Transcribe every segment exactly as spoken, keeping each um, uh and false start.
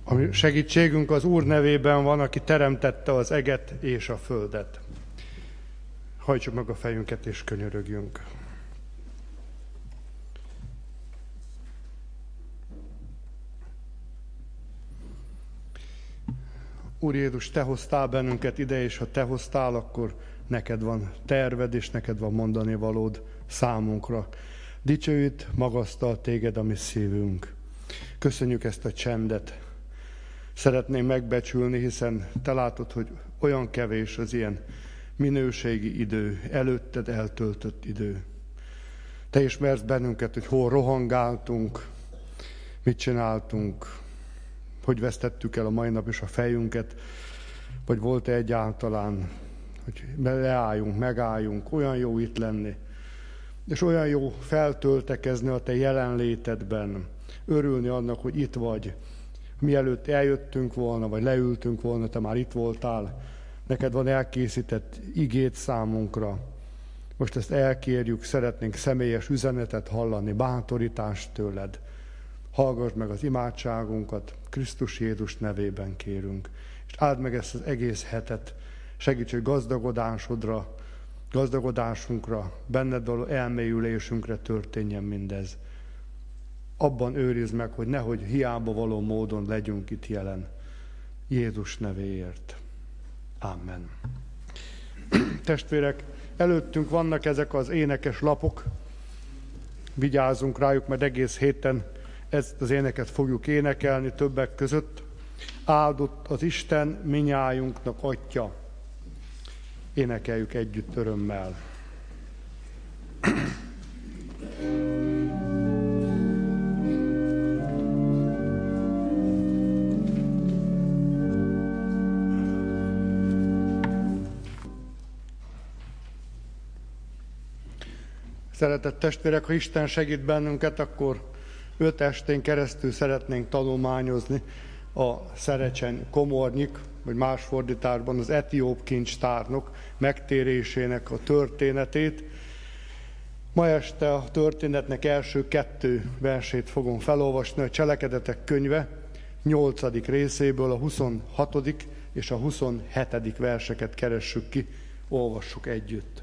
A segítségünk az Úr nevében van, aki teremtette az eget és a földet. Hajtsuk meg a fejünket és könyörögjünk. Úr Jézus, Te hoztál bennünket ide, és ha Te hoztál, akkor neked van terved, és neked van mondani valód számunkra. Dicsőít, magasztal Téged a mi szívünk. Köszönjük ezt a csendet. Szeretném megbecsülni, hiszen Te látod, hogy olyan kevés az ilyen minőségi idő, előtted eltöltött idő. Te ismersz bennünket, hogy hol rohangáltunk, mit csináltunk, hogy vesztettük el a mai nap is a fejünket, vagy volt-e egyáltalán, hogy leálljunk, megálljunk, olyan jó itt lenni, és olyan jó feltöltekezni a Te jelenlétedben, örülni annak, hogy itt vagy. Mielőtt eljöttünk volna, vagy leültünk volna, Te már itt voltál, neked van elkészített igét számunkra. Most ezt elkérjük, szeretnénk személyes üzenetet hallani, bátorítást tőled. Hallgass meg az imádságunkat, Krisztus Jézus nevében kérünk. És áld meg ezt az egész hetet, segíts, hogy gazdagodásodra, gazdagodásunkra, benned való elmélyülésünkre történjen mindez. Abban őrizd meg, hogy nehogy hiába való módon legyünk itt jelen. Jézus nevéért. Amen. Testvérek, előttünk vannak ezek az énekes lapok. Vigyázzunk rájuk, mert egész héten ezt az éneket fogjuk énekelni többek között. Áldott az Isten minnyájunknak Atya. Énekeljük együtt örömmel. Szeretett testvérek, ha Isten segít bennünket, akkor öt estén keresztül szeretnénk tanulmányozni a Szerecsen Komornyik, vagy más fordításban az etióp kincstárnok megtérésének a történetét. Ma este a történetnek első kettő versét fogom felolvasni, a Cselekedetek könyve nyolcadik részéből a huszonhatodik és a huszonhetedik verseket keressük ki, olvassuk együtt.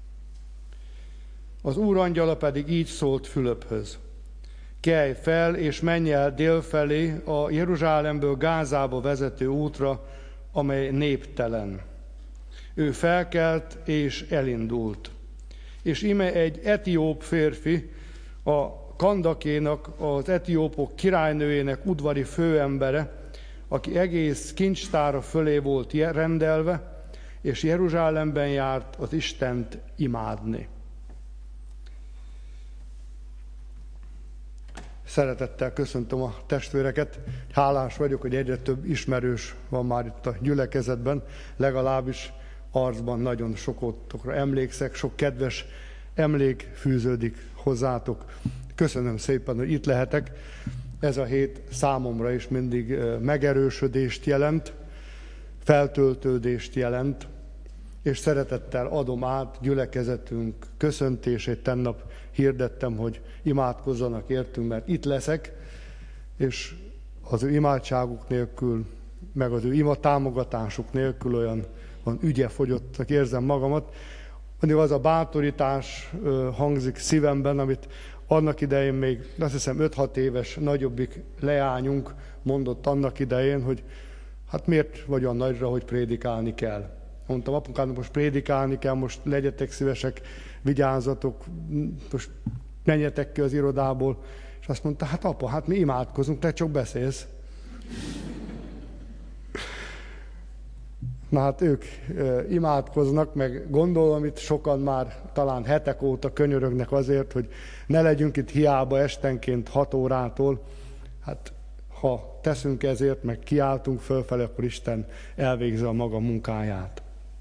Az Úr angyala pedig így szólt Fülöphöz: kelj fel, és menj el délfelé a Jeruzsálemből Gázába vezető útra, amely néptelen. Ő felkelt és elindult. És íme egy etióp férfi, a Kandakénak, az etiópok királynőjének udvari főembere, aki egész kincstára fölé volt rendelve, és Jeruzsálemben járt az Istent imádni. Szeretettel köszöntöm a testvéreket. Hálás vagyok, hogy egyre több ismerős van már itt a gyülekezetben, legalábbis arcban nagyon sokotokra emlékszek, sok kedves emlék fűződik hozzátok. Köszönöm szépen, hogy itt lehetek. Ez a hét számomra is mindig megerősödést jelent, feltöltődést jelent, és szeretettel adom át gyülekezetünk köszöntését. Tennap hirdettem, hogy imádkozzanak értünk, mert itt leszek, és az ő imádságuk nélkül, meg az ő ima támogatásuk nélkül olyan van ügyefogyottak érzem magamat. Mindig az a bátorítás hangzik szívemben, amit annak idején még, azt hiszem öt-hat éves nagyobbik leányunk mondott annak idején, hogy hát miért vagy olyan nagyra, hogy prédikálni kell. Mondtam, apukának, most prédikálni kell, most legyetek szívesek, vigyázzatok, most menjetek ki az irodából. És azt mondta, hát apa, hát mi imádkozunk, te csak beszélsz. Na hát ők e, imádkoznak, meg gondolom itt sokan már talán hetek óta könyörögnek azért, hogy ne legyünk itt hiába estenként hat órától. Hát ha teszünk ezért, meg kiáltunk fölfele, akkor Isten elvégzi a maga munkáját.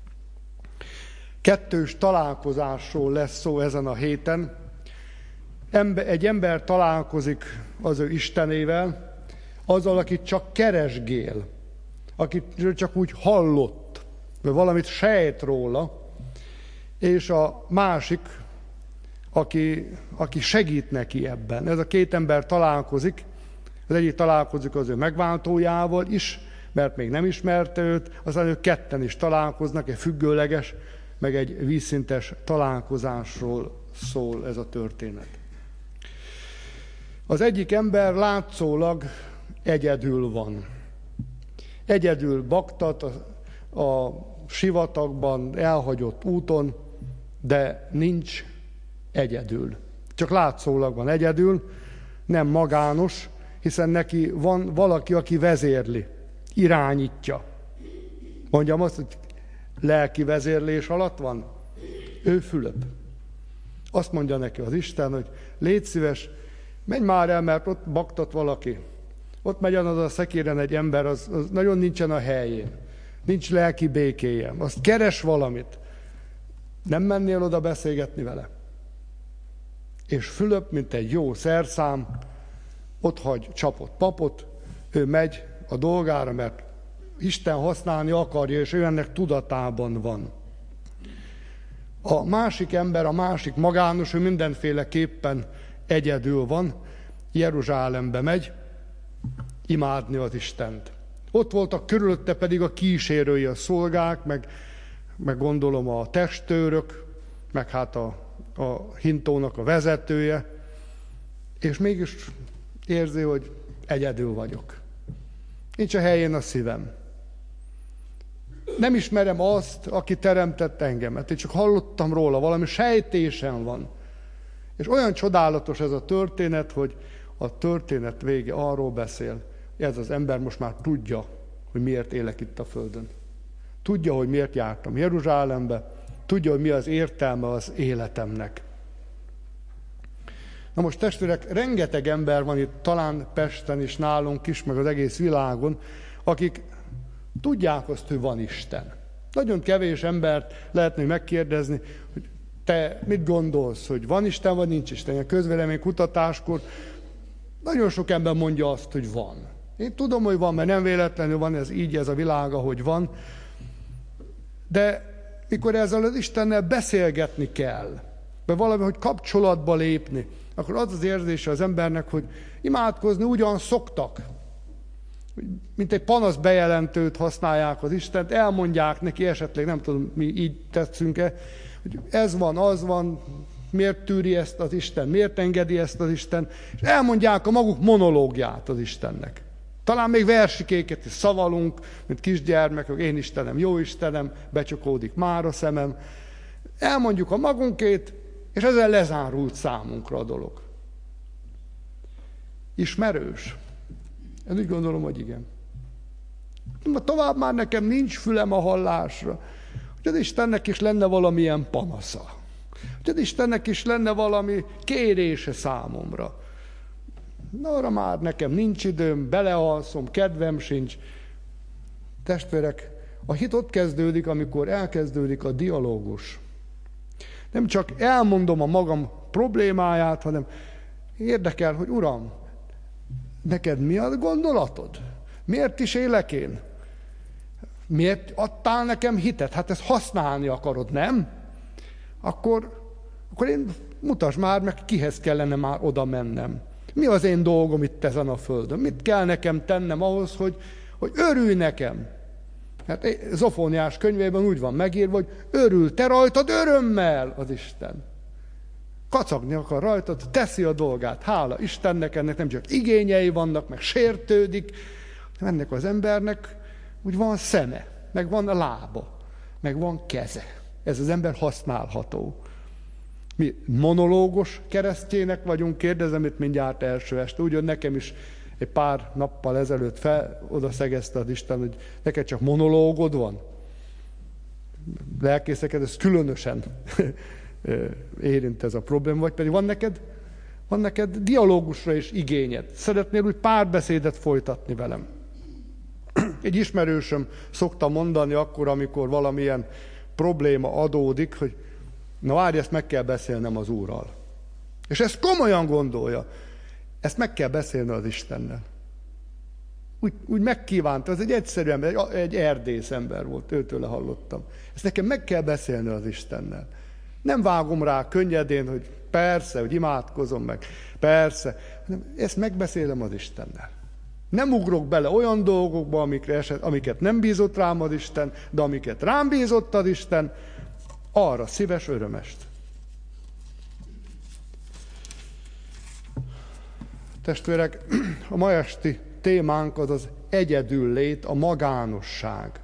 Kettős találkozásról lesz szó ezen a héten. Egy ember találkozik az ő Istenével, azzal, akit csak keresgél, akit csak úgy hallott, vagy valamit sejt róla, és a másik, aki, aki segít neki ebben. Ez a két ember találkozik, Az egyik találkozik az ő megváltójával is, mert még nem ismerte őt, aztán ők ketten is találkoznak, egy függőleges, meg egy vízszintes találkozásról szól ez a történet. Az egyik ember látszólag egyedül van. Egyedül baktat a, a sivatagban, elhagyott úton, de nincs egyedül. Csak látszólag van egyedül, nem magános, hiszen neki van valaki, aki vezérli, irányítja. Mondjam azt, hogy lelki vezérlés alatt van? Ő Fülöp. Azt mondja neki az Isten, hogy légy szíves, menj már el, mert ott baktat valaki. Ott megy az a szekéren egy ember, az, az nagyon nincsen a helyén. Nincs lelki békéje. Azt keres valamit. Nem mennél oda beszélgetni vele? És Fülöp, mint egy jó szerszám, ott hagy csapott papot, ő megy a dolgára, mert Isten használni akarja, és ő ennek tudatában van. A másik ember, a másik magános, ő mindenféleképpen egyedül van, Jeruzsálembe megy imádni az Istent. Ott voltak körülötte pedig a kísérői, a szolgák, meg, meg gondolom a testőrök, meg hát a, a hintónak a vezetője, és mégis érzi, hogy egyedül vagyok. Nincs a helyén a szívem. Nem ismerem azt, aki teremtett engemet. Én csak hallottam róla, valami sejtésem van. És olyan csodálatos ez a történet, hogy a történet vége arról beszél, hogy ez az ember most már tudja, hogy miért élek itt a földön. Tudja, hogy miért jártam Jeruzsálembe, tudja, hogy mi az értelme az életemnek. Na most testvérek, rengeteg ember van itt, talán Pesten is, nálunk is, meg az egész világon, akik tudják azt, hogy van Isten. Nagyon kevés embert lehetne megkérdezni, hogy te mit gondolsz, hogy van Isten, vagy nincs Isten. A közvélemény kutatáskor nagyon sok ember mondja azt, hogy van. Én tudom, hogy van, mert nem véletlenül van ez így, ez a világ, ahogy van. De mikor ezzel az Istennel beszélgetni kell, vagy valami, hogy kapcsolatba lépni, akkor az az érzése az embernek, hogy imádkozni ugyan szoktak. Mint egy panasz bejelentőt használják az Istent, elmondják neki esetleg, nem tudom, mi így tetszünk-e, hogy ez van, az van, miért tűri ezt az Isten, miért engedi ezt az Isten, és elmondják a maguk monológiát az Istennek. Talán még versikéket is szavalunk, mint kisgyermekek, én Istenem, jó Istenem, becsukódik már a szemem. Elmondjuk a magunkét, és ezzel lezárult számunkra a dolog. Ismerős? Én úgy gondolom, hogy igen. Tovább már nekem nincs fülem a hallásra. Hogy az Istennek is lenne valamilyen panasza. Hogy az Istennek is lenne valami kérése számomra. Na, arra már nekem nincs időm, belealszom, kedvem sincs. Testvérek, a hit ott kezdődik, amikor elkezdődik a dialógus. Nem csak elmondom a magam problémáját, hanem érdekel, hogy Uram, neked mi a gondolatod? Miért is élek én? Miért adtál nekem hitet? Hát ezt használni akarod, nem? Akkor, akkor én mutasd már meg, kihez kellene már oda mennem. Mi az én dolgom itt ezen a földön? Mit kell nekem tennem ahhoz, hogy, hogy örülj nekem? Hát Zofóniás könyvében úgy van megírva, hogy örül te rajtad örömmel az Isten. Kacagni akar rajtad, teszi a dolgát. Hála Istennek, ennek nem csak igényei vannak, meg sértődik, hanem ennek az embernek úgy van szeme, meg van a lába, meg van keze. Ez az ember használható. Mi monológos keresztjének vagyunk, kérdezem itt mindjárt első este. Úgy, hogy nekem is egy pár nappal ezelőtt fel, oda szegezte az Isten, hogy neked csak monológod van. Lelkészeket ez különösen érint ez a probléma, vagy pedig van neked, van neked dialógusra is igényed. Szeretnél úgy párbeszédet folytatni velem. Egy ismerősöm szokta mondani akkor, amikor valamilyen probléma adódik, hogy na várj, ezt meg kell beszélnem az Úrral. És ezt komolyan gondolja. Ezt meg kell beszélni az Istennel. Úgy, úgy megkívánta, ez egy egyszerű ember, egy, egy erdész ember volt, őtőle hallottam. Ezt nekem meg kell beszélni az Istennel. Nem vágom rá könnyedén, hogy persze, hogy imádkozom meg, persze, hanem ezt megbeszélem az Istennel. Nem ugrok bele olyan dolgokba, amikre eset, amiket nem bízott rám az Isten, de amiket rám bízott az Isten, arra szíves örömest. Testvérek, a ma esti témánk az az egyedüllét, a magánosság.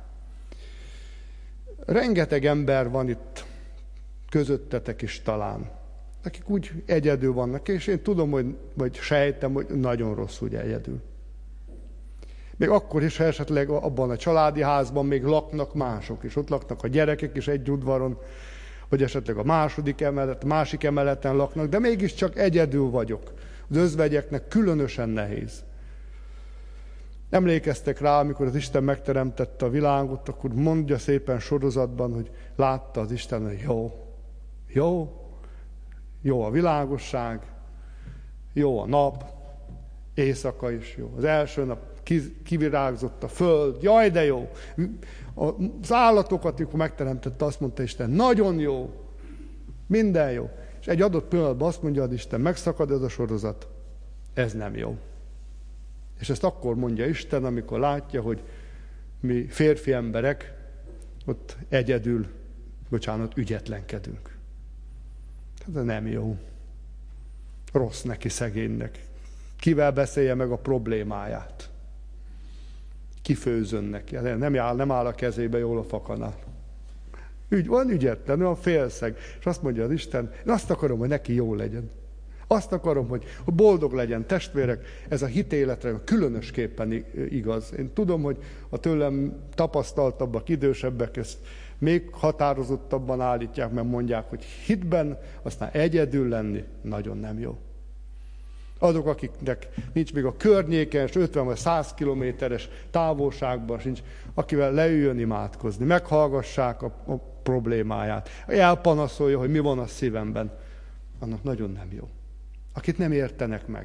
Rengeteg ember van itt közöttetek is talán, akik úgy egyedül vannak, és én tudom, hogy, vagy sejtem, hogy nagyon rossz úgy egyedül. Még akkor is, ha esetleg abban a családi házban még laknak mások, és ott laknak a gyerekek is egy udvaron, vagy esetleg a második emelet, másik emeleten laknak, de mégiscsak egyedül vagyok. Az özvegyeknek különösen nehéz. Emlékeztek rá, amikor az Isten megteremtette a világot, akkor mondja szépen sorozatban, hogy látta az Isten, hogy jó, jó, jó a világosság, jó a nap, éjszaka is jó. Az első nap kivirágzott a föld, jaj de jó. Az állatokat, amikor megteremtette, azt mondta Isten, nagyon jó, minden jó. És egy adott pillanatban azt mondja az Isten, megszakad ez a sorozat, ez nem jó. És ezt akkor mondja Isten, amikor látja, hogy mi férfi emberek ott egyedül, bocsánat, ügyetlenkedünk. Ez nem jó. Rossz neki szegénynek. Kivel beszélje meg a problémáját? Kifőzön neki. Nem áll, nem áll a kezébe jól a fakanál. Ügy, van ügyetlen, olyan félszeg. És azt mondja az Isten, én azt akarom, hogy neki jó legyen. Azt akarom, hogy boldog legyen. Testvérek, ez a hitéletre különösképpen igaz. Én tudom, hogy a tőlem tapasztaltabbak, idősebbek ezt még határozottabban állítják, mert mondják, hogy hitben, aztán egyedül lenni nagyon nem jó. Azok, akiknek nincs még a környéken, és ötven vagy száz kilométeres távolságban sincs, akivel leüljön imádkozni, meghallgassák a, a problémáját, elpanaszolja, hogy mi van a szívemben, annak nagyon nem jó. Akit nem értenek meg.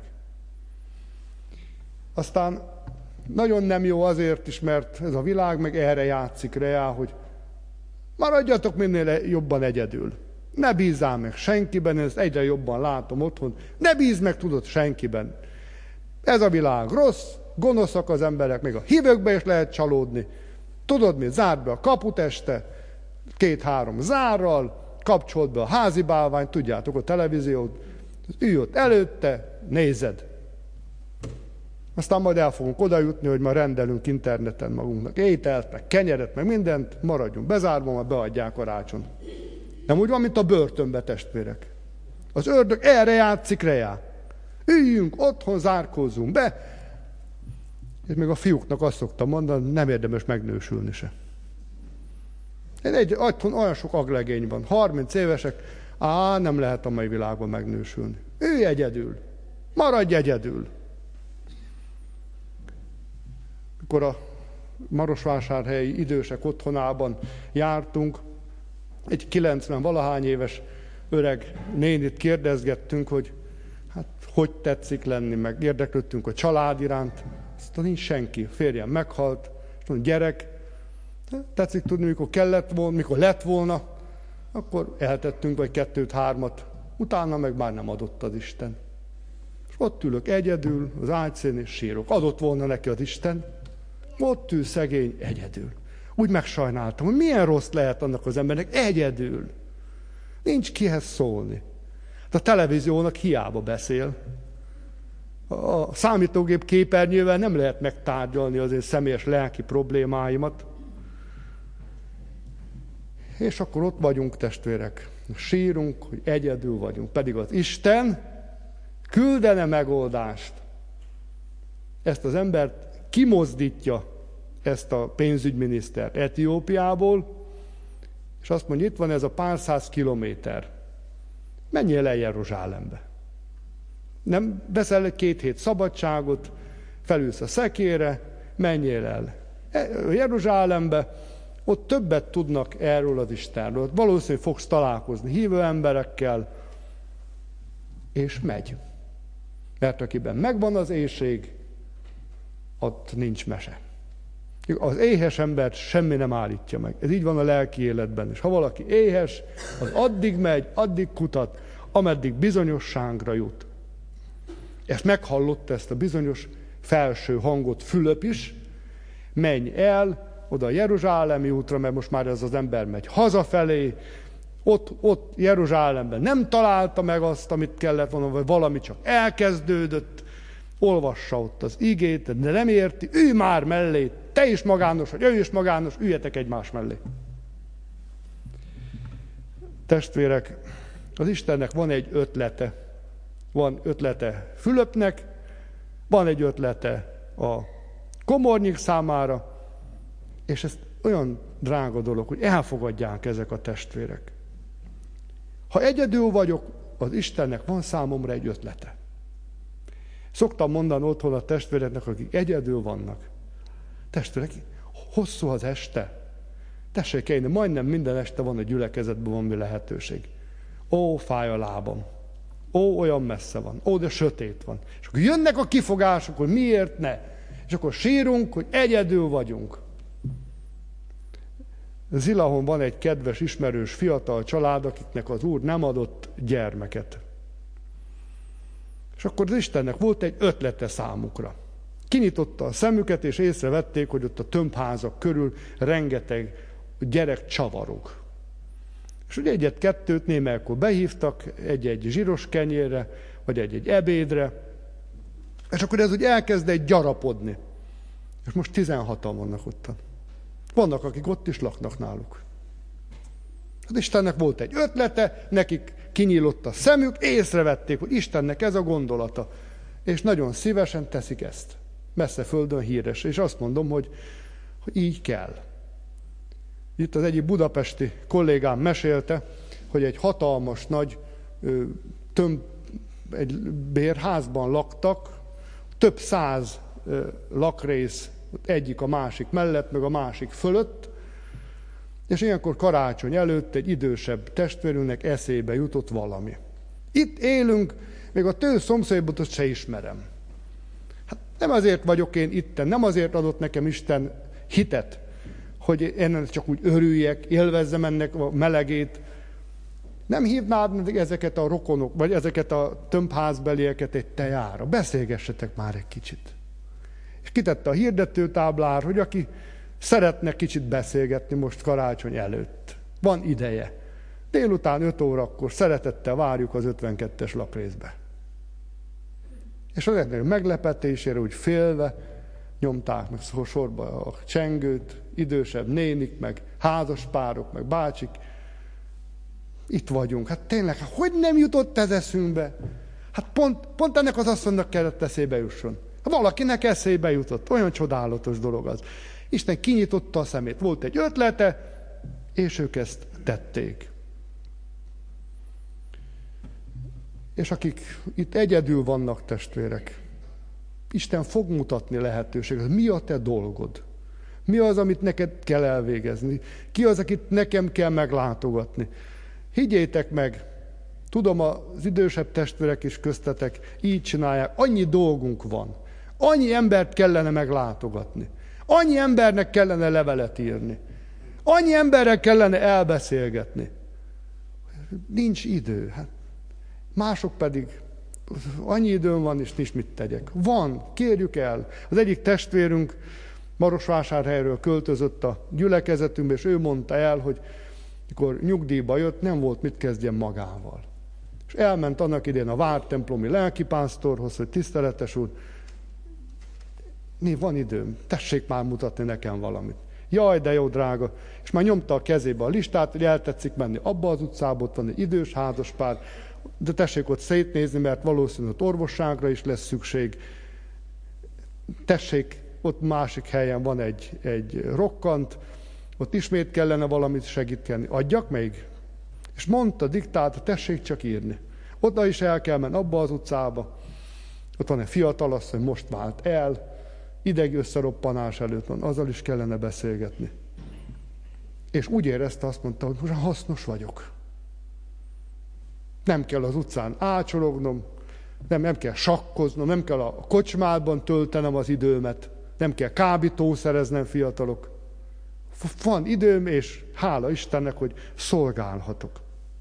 Aztán nagyon nem jó azért is, mert ez a világ meg erre játszik reá, hogy maradjatok minél jobban egyedül. Ne bízzál meg senkiben, ezt egyre jobban látom otthon. Ne bízz meg, tudod, senkiben. Ez a világ rossz, gonoszak az emberek, még a hívőkbe is lehet csalódni. Tudod mit? Zárd be a kaput este, két-három zárral, kapcsold be a házi bálványt, tudjátok, a televíziót, ülj ott előtte, nézed. Aztán majd el fogunk oda jutni, hogy ma rendelünk interneten magunknak ételt, meg kenyeret, meg mindent, maradjunk bezárva, majd beadják karácsony. Nem úgy van, mint a börtönbe, testvérek. Az ördög erre játszik reá. Üljünk otthon, zárkózzunk be. És még a fiúknak azt szoktam mondani, nem érdemes megnősülni se. Egy, otthon olyan sok aglegény van, harminc évesek, á, nem lehet a mai világban megnősülni. Ülj egyedül. Maradj egyedül. Mikor a marosvásárhelyi idősek otthonában jártunk, egy kilencven-valahány éves öreg nénit kérdezgettünk, hogy hát hogy tetszik lenni, meg érdeklődtünk a család iránt. Aztán nincs senki, férjem meghalt, és mondja, gyerek, tetszik tudni, mikor kellett volna, mikor lett volna, akkor eltettünk vagy kettőt-hármat, utána meg már nem adott az Isten. És ott ülök egyedül, az ágyszén és sírok. Adott volna neki az Isten, ott ül szegény egyedül. Úgy megsajnáltam, hogy milyen rossz lehet annak az embernek egyedül. Nincs kihez szólni. De a televíziónak hiába beszél. A számítógép képernyővel nem lehet megtárgyalni az én személyes lelki problémáimat. És akkor ott vagyunk, testvérek. Sírunk, hogy egyedül vagyunk. Pedig az Isten küldene megoldást. Ezt az embert kimozdítja, ezt a pénzügyminisztert Etiópiából, és azt mondja, itt van ez a pár száz kilométer. Menjél el Jeruzsálembe. Nem veszel egy két hét szabadságot, felülsz a szekére, menjél el Jeruzsálembe, ott többet tudnak erről az Istenről. Valószínűleg fogsz találkozni hívő emberekkel, és megy. Mert akiben megvan az éhség, ott nincs mese. Az éhes embert semmi nem állítja meg. Ez így van a lelki életben is. Ha valaki éhes, az addig megy, addig kutat, ameddig bizonyosságra jut. Ezt meghallotta, ezt a bizonyos felső hangot Fülöp is. Menj el oda a Jeruzsálemi útra, mert most már ez az ember megy hazafelé. Ott, ott Jeruzsálemben nem találta meg azt, amit kellett volna, vagy valami csak elkezdődött. Olvassa ott az igét, de nem érti, ülj már mellé, te is magános, vagy ő is magános, üljetek egymás mellé. Testvérek, az Istennek van egy ötlete. Van ötlete Fülöpnek, van egy ötlete a komornyik számára, és ez olyan drága dolog, hogy elfogadják ezek a testvérek. Ha egyedül vagyok, az Istennek van számomra egy ötlete. Szoktam mondani otthon a testvéreknek, akik egyedül vannak. Testvérek, hosszú az este. Tessék én, majdnem minden este van a gyülekezetben valami lehetőség. Ó, fáj a lábam. Ó, olyan messze van. Ó, de sötét van. És akkor jönnek a kifogások, hogy miért ne. És akkor sírunk, hogy egyedül vagyunk. Zilahon van egy kedves, ismerős, fiatal család, akiknek az Úr nem adott gyermeket. És akkor az Istennek volt egy ötlete számukra. Kinyitotta a szemüket, és észrevették, hogy ott a tömbházak körül rengeteg gyerek csavarog. És ugye egyet-kettőt némelykor behívtak egy-egy zsíros kenyérre, vagy egy-egy ebédre, és akkor ez úgy elkezd egy gyarapodni. És most tizenhatan vannak ott. Vannak, akik ott is laknak náluk. Az Istennek volt egy ötlete, nekik kinyílott a szemük, észrevették, hogy Istennek ez a gondolata. És nagyon szívesen teszik ezt. Messze földön híres. És azt mondom, hogy, hogy így kell. Itt az egyik budapesti kollégám mesélte, hogy egy hatalmas nagy tömb, egy bérházban laktak, több száz lakrész egyik a másik mellett, meg a másik fölött, és ilyenkor karácsony előtt egy idősebb testvérünknek eszébe jutott valami. Itt élünk, még a tő szomszédot se ismerem. Hát nem azért vagyok én itten, nem azért adott nekem Isten hitet, hogy én csak úgy örüljek, élvezzem ennek a melegét. Nem hívnád ezeket a rokonok, vagy ezeket a tömbházbelieket egy tejára. Beszélgessetek már egy kicsit. És kitette a hirdetőtáblára, hogy aki szeretne kicsit beszélgetni most karácsony előtt. Van ideje. Délután öt órakor szeretettel várjuk az ötvenkettes lakrészbe. És az egyik meglepetésére úgy félve nyomták meg sorba a csengőt, idősebb nénik, meg házaspárok, meg bácsik. Itt vagyunk. Hát tényleg, hogy nem jutott ez eszünkbe? Hát pont, pont ennek az asszonynak kellett eszébe jusson. Valakinek eszébe jutott. Olyan csodálatos dolog az. Isten kinyitotta a szemét. Volt egy ötlete, és ők ezt tették. És akik itt egyedül vannak, testvérek, Isten fog mutatni lehetőséget. Mi a te dolgod? Mi az, amit neked kell elvégezni? Ki az, akit nekem kell meglátogatni? Higgyétek meg, tudom, az idősebb testvérek is köztetek így csinálják, annyi dolgunk van. Annyi embert kellene meglátogatni. Annyi embernek kellene levelet írni. Annyi emberrel kellene elbeszélgetni. Nincs idő. Hát mások pedig annyi időm van, és nincs mit tegyek. Van, kérjük el. Az egyik testvérünk Marosvásárhelyről költözött a gyülekezetünkbe, és ő mondta el, hogy mikor nyugdíjba jött, nem volt mit kezdjen magával. És elment annak idén a vártemplomi lelkipásztorhoz, hogy tiszteletes úr, mi van időm, tessék már mutatni nekem valamit. Jaj, de jó, drága. És már nyomta a kezébe a listát, hogy eltetszik menni abba az utcába, ott van egy idős házaspár, de tessék ott szétnézni, mert valószínűleg orvosságra is lesz szükség. Tessék, ott másik helyen van egy, egy rokkant, ott ismét kellene valamit segíteni. Adjak még? És mondta, diktálta, tessék csak írni. Oda is el kell menni, abba az utcába. Ott van egy fiatalasszony, most vált el, ideg összeroppanás előtt van, azzal is kellene beszélgetni. És úgy érezte, azt mondta, hogy most hasznos vagyok. Nem kell az utcán ácsorognom, nem, nem kell sakkoznom, nem kell a kocsmában töltenem az időmet. nem kell kábítószereznem, fiatalok. Van időm, és hála Istennek, hogy szolgálhatok.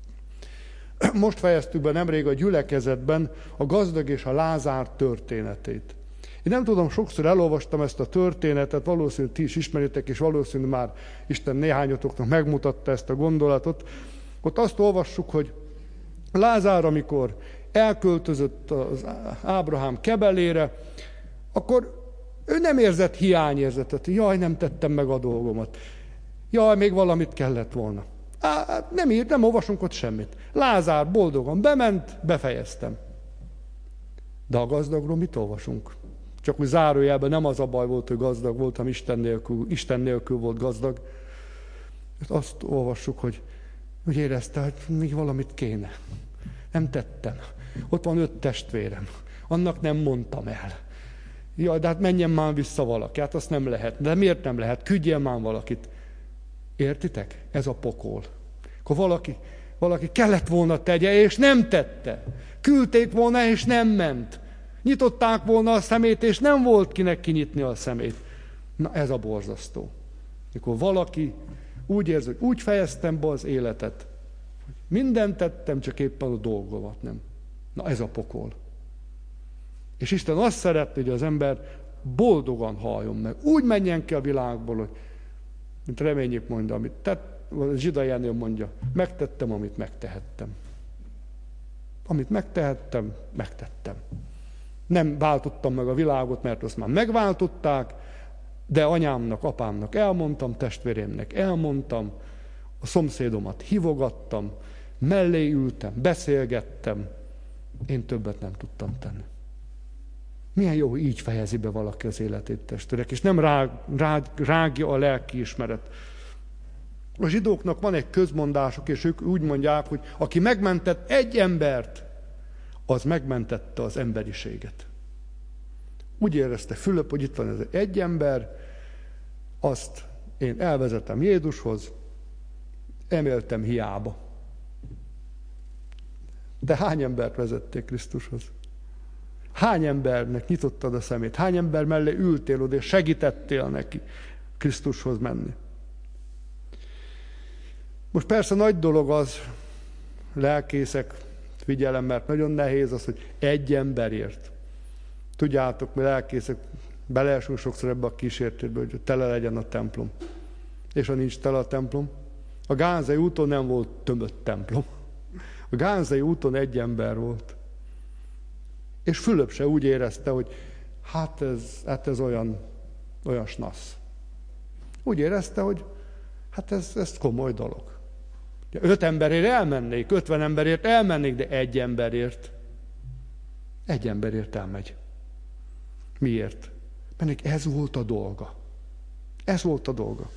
Most fejeztük be nemrég a gyülekezetben a gazdag és a Lázár történetét. Én nem tudom, sokszor elolvastam ezt a történetet, valószínűleg ti is ismeritek, és valószínűleg már Isten néhányatoknak megmutatta ezt a gondolatot. Ott azt olvassuk, hogy Lázár, amikor elköltözött az Ábrahám kebelére, akkor ő nem érzett hiányérzetet. Jaj, nem tettem meg a dolgomat. Jaj, még valamit kellett volna. Á, nem írt, nem olvasunk ott semmit. Lázár boldogan bement, befejeztem. De a gazdagról mit olvasunk? Csak úgy zárójelben nem az a baj volt, hogy gazdag voltam, Isten nélkül, Isten nélkül volt gazdag. Azt olvassuk, hogy úgy érezte, hogy még valamit kéne. Nem tettem. Ott van öt testvérem. Annak nem mondtam el. Jaj, de hát menjen már vissza valaki. Hát azt nem lehet. De miért nem lehet? Küldjen már valakit. Értitek? Ez a pokol. Akkor valaki, valaki kellett volna tegye, és nem tette. Küldték volna, és nem ment. Nyitották volna a szemét, és nem volt kinek kinyitni a szemét. Na ez a borzasztó. Mikor valaki úgy érzi, hogy úgy fejeztem be az életet, hogy mindent tettem, csak éppen a dolgomat nem. Na ez a pokol. És Isten azt szeretné, hogy az ember boldogan halljon meg. Úgy menjen ki a világból, hogy mint Reményik mondja, amit tett, vagy Zsida Jenő mondja, megtettem, amit megtehettem. Amit megtehettem, megtettem. Nem váltottam meg a világot, mert azt már megváltották, de anyámnak, apámnak elmondtam, testvérémnek elmondtam, a szomszédomat hívogattam, mellé ültem, beszélgettem, én többet nem tudtam tenni. Milyen jó, hogy így fejezi be valaki az életét, testvérek, és nem rág, rág, rágja a lelkiismeret. A zsidóknak van egy közmondásuk, és ők úgy mondják, hogy aki megmentett egy embert, az megmentette az emberiséget. Úgy érezte Fülöp, hogy itt van ez egy ember, azt én elvezetem Jézushoz, eméltem hiába. De hány embert vezették Krisztushoz? Hány embernek nyitottad a szemét? Hány ember mellé ültél oda, és segítettél neki Krisztushoz menni? Most persze nagy dolog az, lelkészek, figyelem, mert nagyon nehéz az, hogy egy emberért. Tudjátok, mi lelkészek, beleesünk sokszor ebbe a kísértésbe, hogy tele legyen a templom. És ha nincs tele a templom, a Gánzai úton nem volt tömött templom. A Gánzai úton egy ember volt. És Fülöp se úgy érezte, hogy hát ez, hát ez olyan, olyan snasz. Úgy érezte, hogy hát ez, ez komoly dolog. Öt emberért elmennék, ötven emberért elmennék, de egy emberért. Egy emberért elmegy. Miért? Mert ez volt a dolga. Ez volt a dolga.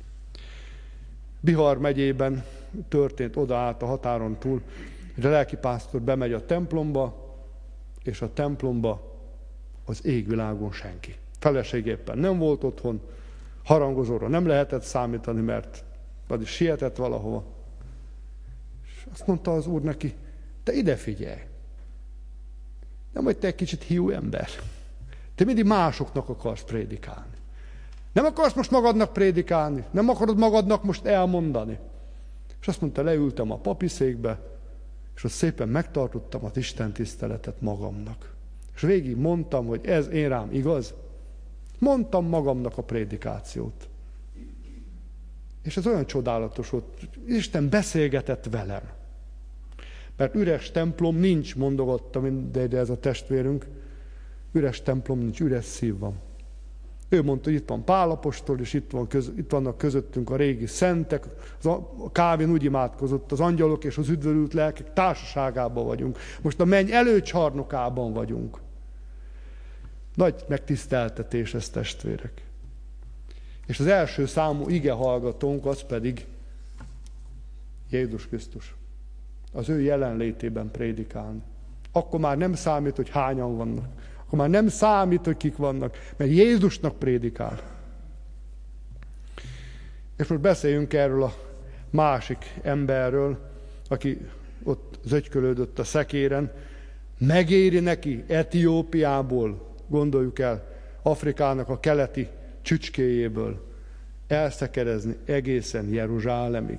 Bihar megyében történt, odaállt a határon túl, hogy a lelkipásztor bemegy a templomba, és a templomba az égvilágon senki. Feleség éppen nem volt otthon, harangozóra nem lehetett számítani, mert pedig sietett valahova. És azt mondta az Úr neki, te ide figyelj. Nem vagy te egy kicsit hiú ember. Te mindig másoknak akarsz prédikálni. Nem akarsz most magadnak prédikálni, nem akarod magadnak most elmondani. És azt mondta, leültem a papiszékbe, és ott szépen megtartottam az Isten tiszteletet magamnak. És végig mondtam, hogy ez én rám igaz. Mondtam magamnak a prédikációt. És ez olyan csodálatos volt. Isten beszélgetett velem. Mert üres templom nincs, mondogatta mindegy, de ez a testvérünk. Üres templom nincs, üres szív van. Ő mondta, hogy itt van Pál apostol, és itt, van köz, itt vannak közöttünk a régi szentek. A Kávin úgy imádkozott, az angyalok és az üdvözült lelkek társaságában vagyunk. Most a menny előcsarnokában vagyunk. Nagy megtiszteltetés ez, testvérek. És az első számú ige hallgatónk az pedig Jézus Krisztus. Az ő jelenlétében prédikálni. Akkor már nem számít, hogy hányan vannak. Akkor már nem számít, hogy kik vannak, mert Jézusnak prédikál. És most beszéljünk erről a másik emberről, aki ott zögykölődött a szekéren. Megéri neki Etiópiából, gondoljuk el, Afrikának a keleti csücskéjéből elszekerezni egészen Jeruzsálemig.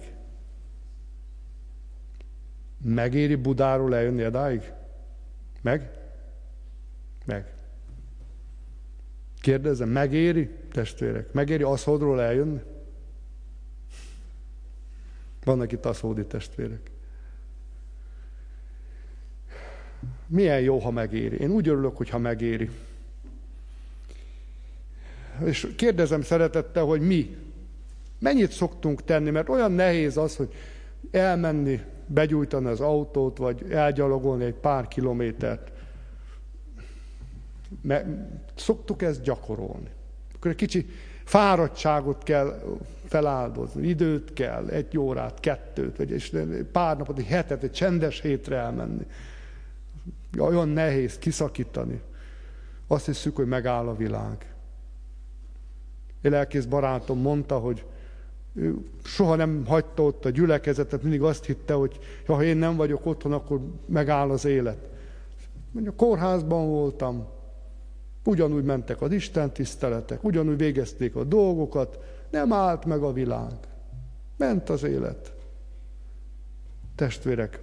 Megéri Budáról eljönni edáig? Meg? Meg. Kérdezem, megéri, testvérek? Megéri Aszódról eljönni? Vannak itt aszódi testvérek. Milyen jó, ha megéri. Én úgy örülök, hogyha megéri. És kérdezem szeretettel, hogy mi mennyit szoktunk tenni, mert olyan nehéz az, hogy elmenni, begyújtani az autót, vagy elgyalogolni egy pár kilométert. Mert szoktuk ezt gyakorolni. Akkor egy kicsi fáradtságot kell feláldozni, időt kell, egy órát, kettőt, vagy és pár napot, egy hetet, egy csendes hétre elmenni. Olyan nehéz kiszakítani. Azt hiszük, hogy megáll a világ. Egy lelkész barátom mondta, hogy ő soha nem hagyta ott a gyülekezetet, mindig azt hitte, hogy ja, ha én nem vagyok otthon, akkor megáll az élet. Mondja, kórházban voltam, ugyanúgy mentek az Isten tiszteletek, ugyanúgy végezték a dolgokat, nem állt meg a világ. Ment az élet. Testvérek,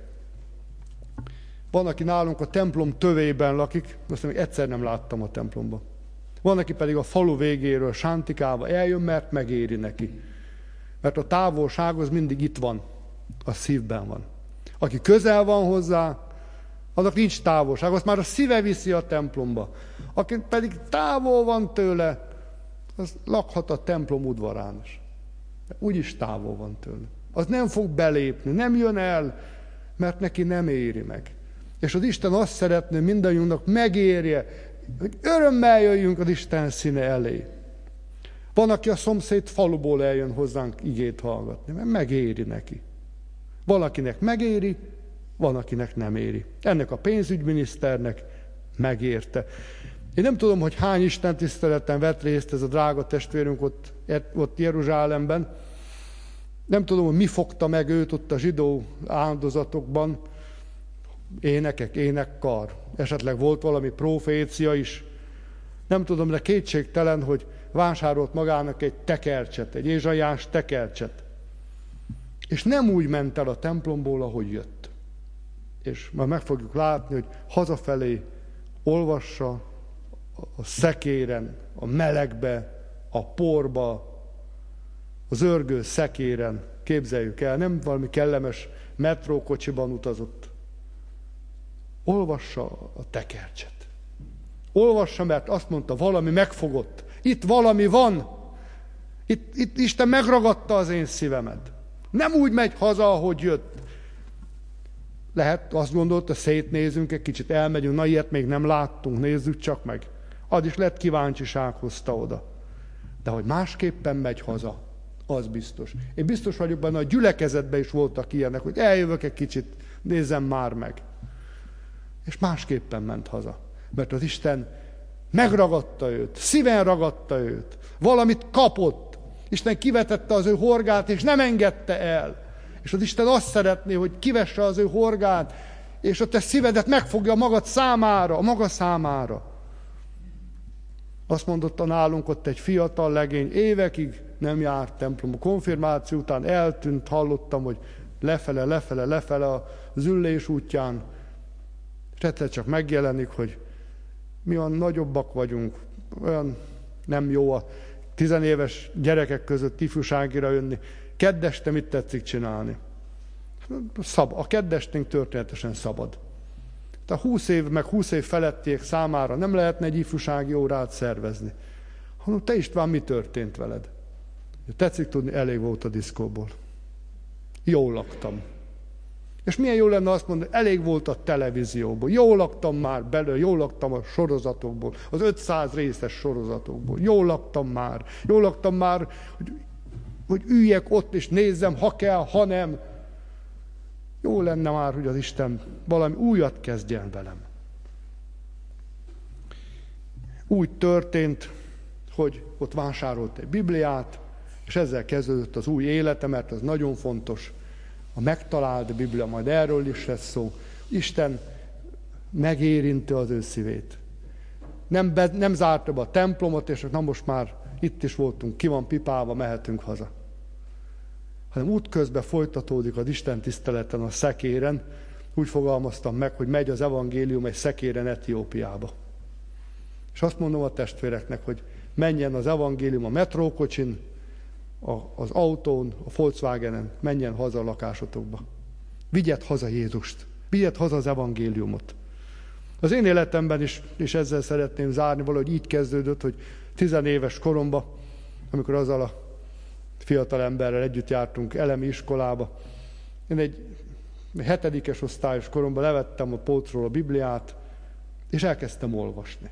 van, aki nálunk a templom tövében lakik, azt még egyszer nem láttam a templomba. Van, aki pedig a falu végéről, Sántikába eljön, mert megéri neki. Mert a távolság az mindig itt van, a szívben van. Aki közel van hozzá, annak nincs távolság, azt már a szíve viszi a templomba. Aki pedig távol van tőle, az lakhat a templom udvarán is. Úgyis távol van tőle. Az nem fog belépni, nem jön el, mert neki nem éri meg. És az Isten azt szeretné, mindannyiunknak megérje, hogy örömmel jöjjünk az Isten színe elé. Van, aki a szomszéd faluból eljön hozzánk igét hallgatni, mert megéri neki. Valakinek megéri, van, akinek nem éri. Ennek a pénzügyminiszternek megérte. Én nem tudom, hogy hány istentiszteleten vett részt ez a drága testvérünk ott, ott Jeruzsálemben. Nem tudom, hogy mi fogta meg őt ott a zsidó áldozatokban. Énekek, énekkar. Esetleg volt valami profécia is. Nem tudom, de kétségtelen, hogy vásárolt magának egy tekercset, egy ézsaiás tekercset. És nem úgy ment el a templomból, ahogy jött. És már meg fogjuk látni, hogy hazafelé olvassa a szekéren, a melegbe, a porba, az örgő szekéren, képzeljük el, nem valami kellemes metrókocsiban utazott. Olvassa a tekercset. Olvassa, mert azt mondta, valami megfogott. Itt valami van. Itt, itt Isten megragadta az én szívemet. Nem úgy megy haza, ahogy jött. Lehet, azt gondolta, szétnézünk egy kicsit, elmegyünk, na ilyet még nem láttunk, nézzük csak meg. Az is lett kíváncsiság hozta oda. De hogy másképpen megy haza, az biztos. Én biztos vagyok benne, a gyülekezetben is voltak ilyenek, hogy eljövök egy kicsit, nézzem már meg. És másképpen ment haza. Mert az Isten megragadta őt, szíven ragadta őt, valamit kapott. Isten kivetette az ő horgát, és nem engedte el. És az Isten azt szeretné, hogy kivesse az ő horgát, és a te szívedet megfogja magad számára, a maga számára. Azt mondotta nálunk ott egy fiatal legény, évekig nem járt templomba. Konfirmáció után eltűnt, hallottam, hogy lefele, lefele, lefele az Üllés útján. És egyszer csak megjelenik, hogy mi olyan nagyobbak vagyunk, olyan nem jó a tizenéves gyerekek között ifjúságira jönni. Keddeste mit tetszik csinálni? Szab, a keddesténk történetesen szabad. Tehát húsz év, meg húsz év felettiek számára nem lehetne egy ifjúsági órát szervezni. Hanem te István, mi történt veled? Tetszik tudni, elég volt a diszkóból. Jól laktam. És milyen jó lenne azt mondani, elég volt a televízióból. Jól laktam már belőle, jól laktam a sorozatokból, az ötszáz részes sorozatokból. Jól laktam már. Jól laktam már, hogy, hogy üljek ott és nézzem, ha kell, ha nem. Jó lenne már, hogy az Isten valami újat kezdjen velem. Úgy történt, hogy ott vásárolt egy Bibliát, és ezzel kezdődött az új élete, mert az nagyon fontos. A megtalált Biblia, majd erről is lesz szó. Isten megérinti az ő szívét. nem, be, nem zárta be a templomot, és na most már itt is voltunk, ki van pipálva, mehetünk haza. Hanem útközben folytatódik az Isten tiszteleten a szekéren, úgy fogalmaztam meg, hogy megy az evangélium egy szekéren Etiópiába. És azt mondom a testvéreknek, hogy menjen az evangélium a metrókocsin, a, az autón, a Volkswagenen, menjen haza a lakásotokba. Vigyed haza Jézust, vigyed haza az evangéliumot. Az én életemben is, és ezzel szeretném zárni, valahogy így kezdődött, hogy tizenéves koromban, amikor azzal a fiatal emberrel együtt jártunk elemi iskolába, én egy hetedikes osztályos koromban levettem a polcról a Bibliát, és elkezdtem olvasni.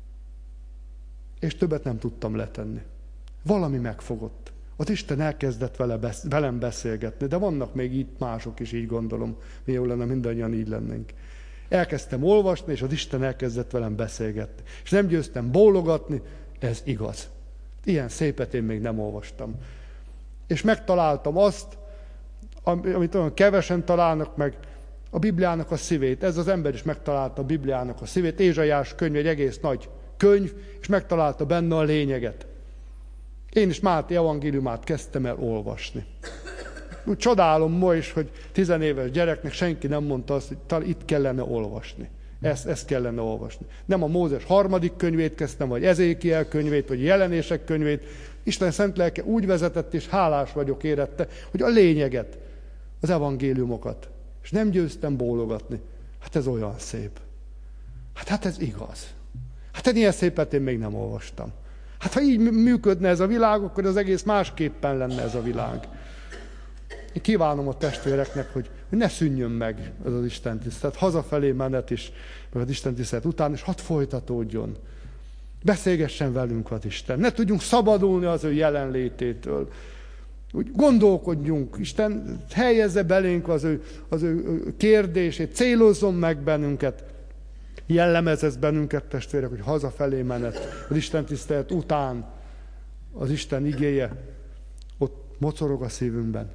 És többet nem tudtam letenni. Valami megfogott. Az Isten elkezdett vele besz- velem beszélgetni, de vannak még itt mások is, így gondolom, mi jó lenne, mindannyian így lennénk. Elkezdtem olvasni, és az Isten elkezdett velem beszélgetni. És nem győztem bólogatni, ez igaz. Ilyen szépet én még nem olvastam. És megtaláltam azt, amit olyan kevesen találnak meg, a Bibliának a szívét. Ez az ember is megtalálta a Bibliának a szívét. Ézsaiás könyv egy egész nagy könyv, és megtalálta benne a lényeget. Én is Máté evangéliumát kezdtem el olvasni. Úgy csodálom ma is, hogy tizenéves gyereknek senki nem mondta azt, hogy talán itt kellene olvasni. Ezt, ezt kellene olvasni. Nem a Mózes harmadik könyvét kezdtem, vagy Ezékiel könyvét, vagy Jelenések könyvét. Isten szent lelke úgy vezetett, és hálás vagyok érette, hogy a lényeget, az evangéliumokat. És nem győztem bólogatni. Hát ez olyan szép. Hát, hát ez igaz. Hát egy ilyen szépet én még nem olvastam. Hát ha így működne ez a világ, akkor az egész másképpen lenne ez a világ. Én kívánom a testvéreknek, hogy, hogy ne szűnjön meg ez az Isten tisztelet. Hazafelé menet is, meg az Isten tisztelet után, és hadd folytatódjon. Beszélgessen velünk az Isten. Ne tudjunk szabadulni az ő jelenlététől. Úgy gondolkodjunk, Isten helyezze belénk az ő, az ő kérdését, célozzon meg bennünket. Jellemez ez bennünket, testvérek, hogy hazafelé menet, az Isten tisztelet után az Isten igéje ott mocorog a szívünkben.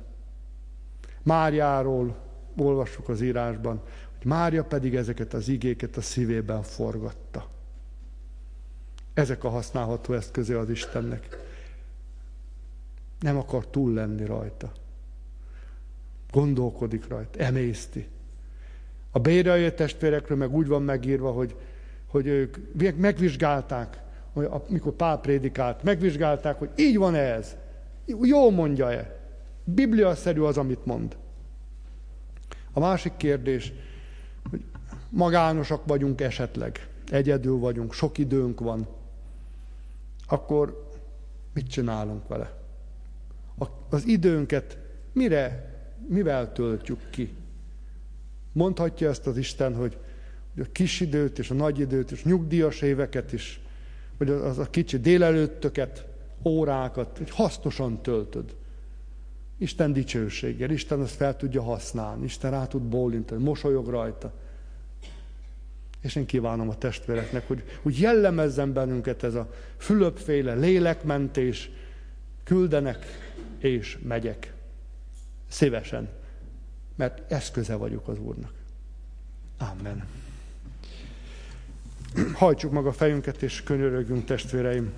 Máriáról olvassuk az írásban, hogy Mária pedig ezeket az igéket a szívében forgatta. Ezek a használható eszköze az Istennek. Nem akar túl lenni rajta. Gondolkodik rajta, emészti. A béreai testvérekről meg úgy van megírva, hogy, hogy ők megvizsgálták, amikor Pál prédikált, megvizsgálták, hogy így van ez, jól mondja-e, bibliaszerű az, amit mond. A másik kérdés, hogy magánosak vagyunk esetleg, egyedül vagyunk, sok időnk van, akkor mit csinálunk vele? Az időnket mire, mivel töltjük ki? Mondhatja ezt az Isten, hogy a kis időt és a nagy időt és nyugdíjas éveket is, vagy az a kicsi délelőttöket, órákat, hogy hasznosan töltöd. Isten dicsőséggel, Isten azt fel tudja használni, Isten rá tud bólintani, mosolyog rajta. És én kívánom a testvéreknek, hogy, hogy jellemezzen bennünket ez a Fülöp-féle lélekmentés, küldenek és megyek. Szívesen. Mert eszköze vagyok az Úrnak. Amen. Hajtsuk meg a fejünket, és könyörögjünk, testvéreim.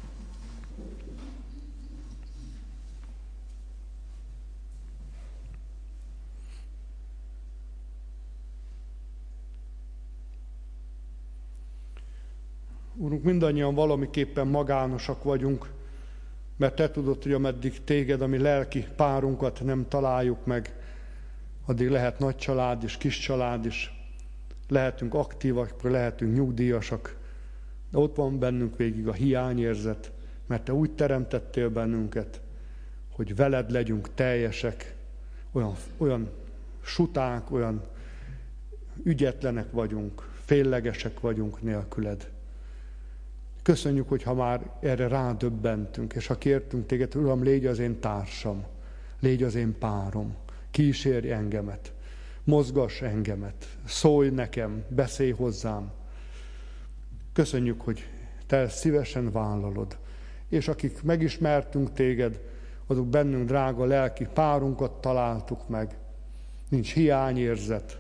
Úrunk, mindannyian valamiképpen magánosak vagyunk, mert Te tudod, hogy ameddig Téged, ami lelki párunkat nem találjuk meg, addig lehet nagy család is, kis család is, lehetünk aktívak, lehetünk nyugdíjasak, de ott van bennünk végig a hiányérzet, mert Te úgy teremtettél bennünket, hogy veled legyünk teljesek, olyan, olyan suták, olyan ügyetlenek vagyunk, féllegesek vagyunk nélküled. Köszönjük, hogy ha már erre rádöbbentünk, és ha kértünk Téged, Uram, légy az én társam, légy az én párom, kísérj engemet, mozgass engemet, szólj nekem, beszélj hozzám. Köszönjük, hogy Te ezt szívesen vállalod, és akik megismertünk Téged, azok bennünk drága lelki párunkat találtuk meg. Nincs hiányérzet,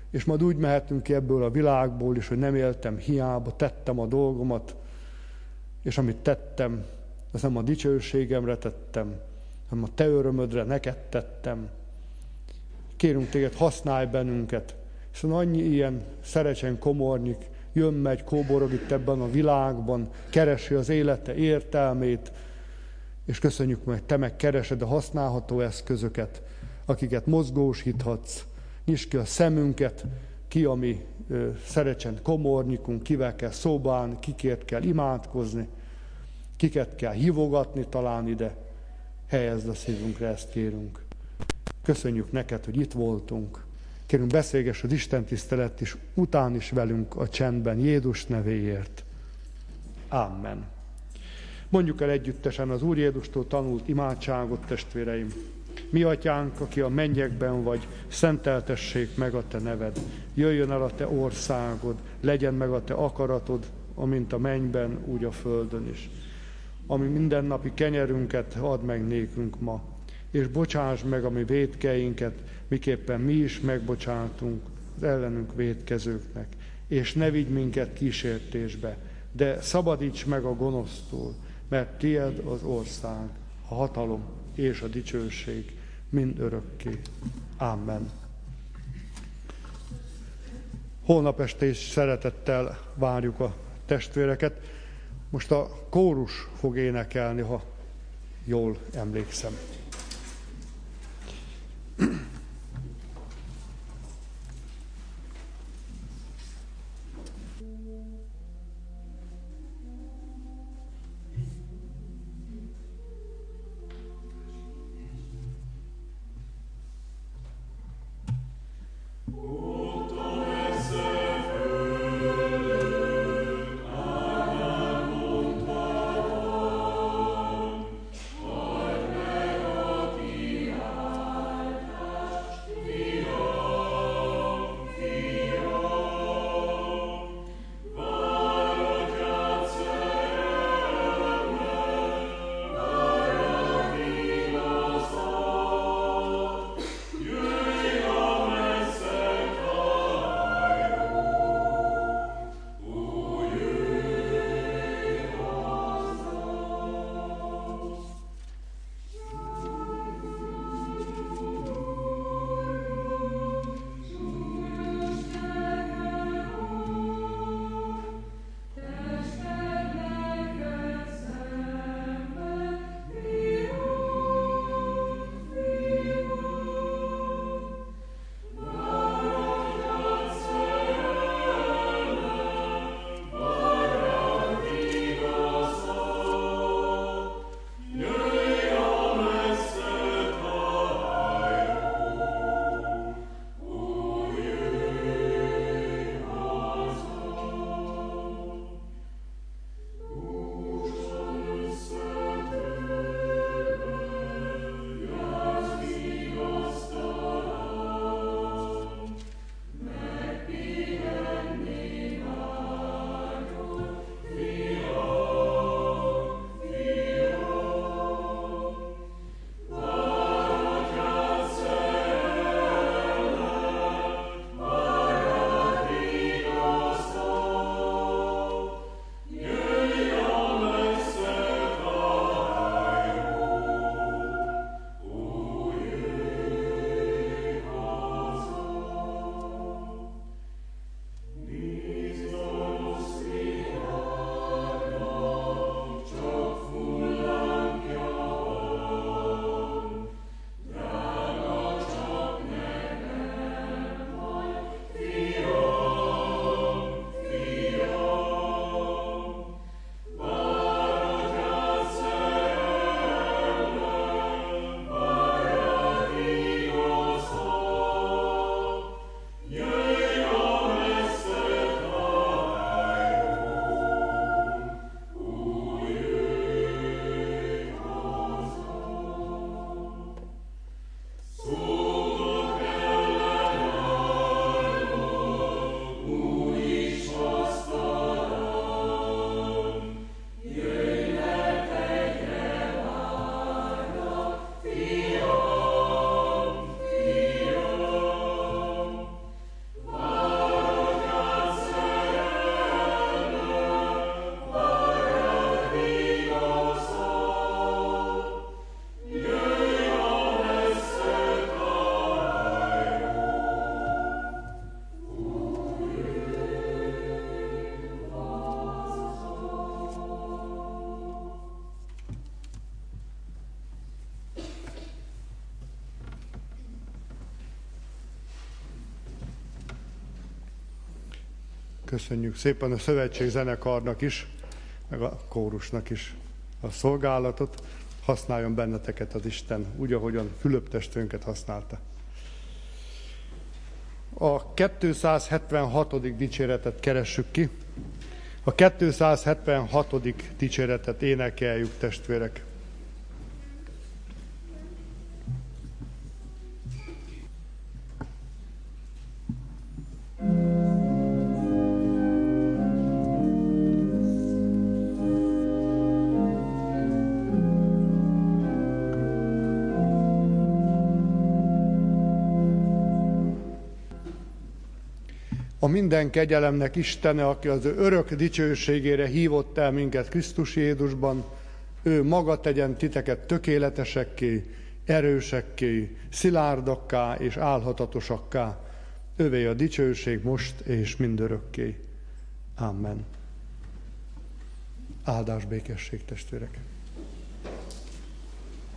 és majd úgy mehetünk ki ebből a világból is, hogy nem éltem hiába, tettem a dolgomat, és amit tettem, az nem a dicsőségemre tettem, hanem a te örömödre neked tettem. Kérünk téged, használj bennünket, hiszen annyi ilyen szerecsen komornyik, jön, megy, kóborog itt ebben a világban, keresi az élete értelmét, és köszönjük meg, te meg keresed a használható eszközöket, akiket mozgósíthatsz. Nyisd ki a szemünket, ki a mi ö, szerecsen komornyikunk, kivel kell szóba állni, kikért kell imádkozni, kiket kell hívogatni talán ide. Helyezd a szívünkre, ezt kérünk. Köszönjük neked, hogy itt voltunk. Kérünk, beszélgess az Isten tisztelet is, után is velünk a csendben, Jézus nevéért. Amen. Mondjuk el együttesen az Úr Jézustól tanult imádságot, testvéreim. Mi atyánk, aki a mennyekben vagy, szenteltessék meg a te neved. Jöjjön el a te országod, legyen meg a te akaratod, amint a mennyben, úgy a földön is. Ami mindennapi kenyerünket add meg nékünk ma, és bocsáss meg a mi vétkeinket, miképpen mi is megbocsátunk az ellenünk vétkezőknek. És ne vigy minket kísértésbe, de szabadíts meg a gonosztól, mert tied az ország, a hatalom és a dicsőség mind örökké. Amen. Holnap este is szeretettel várjuk a testvéreket. Most a kórus fog énekelni, ha jól emlékszem. Köszönjük szépen a szövetség zenekarnak is, meg a kórusnak is a szolgálatot. Használjon benneteket az Isten, úgy, ahogyan Fülöp testvérünket használta. A kétszázhetvenhatodik dicséretet keressük ki. A kétszázhetvenhatodik dicséretet énekeljük, testvérek. A minden kegyelemnek Istene, aki az ő örök dicsőségére hívott el minket Krisztus Jézusban, ő maga tegyen titeket tökéletesekké, erősekké, szilárdakká és álhatatosakká. Övé a dicsőség most és mindörökké. Amen. Áldás békesség, testvérek!